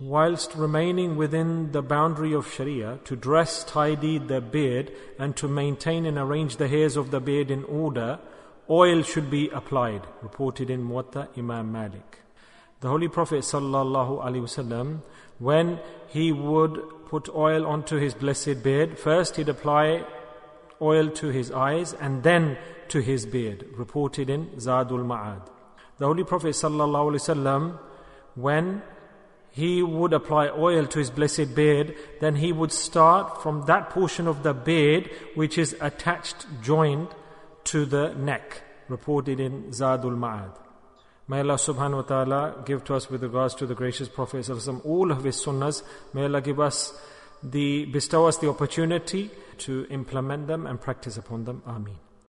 whilst remaining within the boundary of Sharia, to dress, tidy the beard and to maintain and arrange the hairs of the beard in order, oil should be applied. Reported in Muwatta, Imam Malik. The Holy Prophet ﷺ, when he would put oil onto his blessed beard, first he'd apply oil to his eyes and then to his beard. Reported in Zadul Ma'ad. The Holy Prophet ﷺ, when he would apply oil to his blessed beard, then he would start from that portion of the beard which is attached, joined to the neck. Reported in Zadul Ma'ad. May Allah subhanahu wa ta'ala give to us, with regards to the gracious Prophet ﷺ, all of his sunnahs. May Allah bestow us the opportunity to implement them and practice upon them. Ameen.